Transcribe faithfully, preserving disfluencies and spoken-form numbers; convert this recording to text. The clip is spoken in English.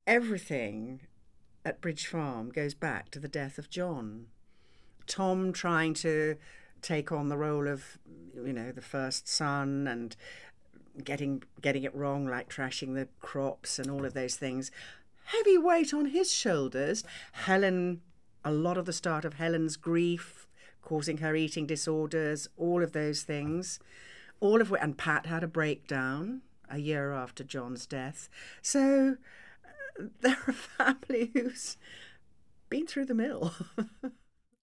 everything at Bridge Farm goes back to the death of John. Tom trying to take on the role of, you know, the first son and getting getting it wrong, like trashing the crops and all of those things. Heavy weight on his shoulders. Helen, a lot of the start of Helen's grief, causing her eating disorders, all of those things. All of which, and Pat had a breakdown a year after John's death. So they're a family who's been through the mill.